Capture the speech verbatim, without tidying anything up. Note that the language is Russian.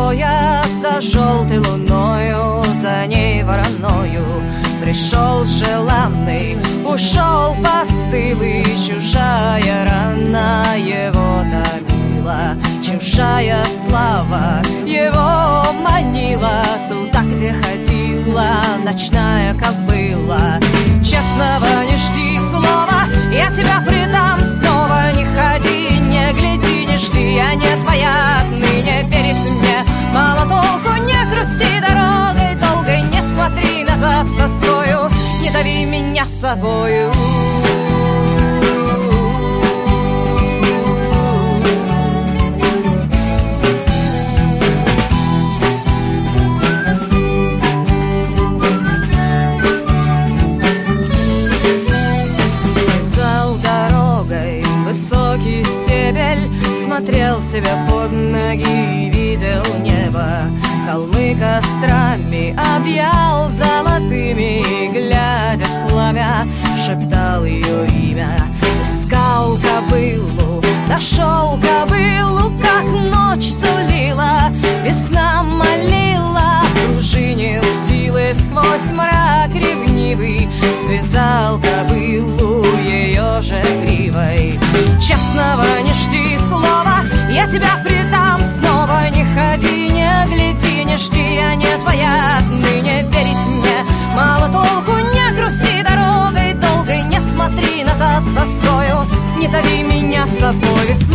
стоя за желтой луною, за ней вороною, пришел желанный, ушел постылый. Чужая рана его томила, чужая слава его манила туда, где ходила ночная кобыла. Честного не жди слова, я тебя предам снова. Не ходи, не гляди, не жди, я не твоя отныне. Верить мне мало толку, не грусти дорогой долгой, не смотри назад с тоскою, не дави меня с собою. Высокий стебель, смотрел себе под ноги, видел небо, холмы кострами объял золотыми, глядя в пламя, шептал ее имя. Искал кобылу, нашел кобылу, как ночь сулила, весна молила, пружинил силы сквозь мрак ревнивый, связал кобылу ее же гривой. Честного не жди слова, я тебя предам снова. Не ходи, не гляди, не жди, я не твоя отныне. Верить мне мало толку, не грусти дорогой долгой, не смотри назад с тоскою, не зови меня с собой. Весна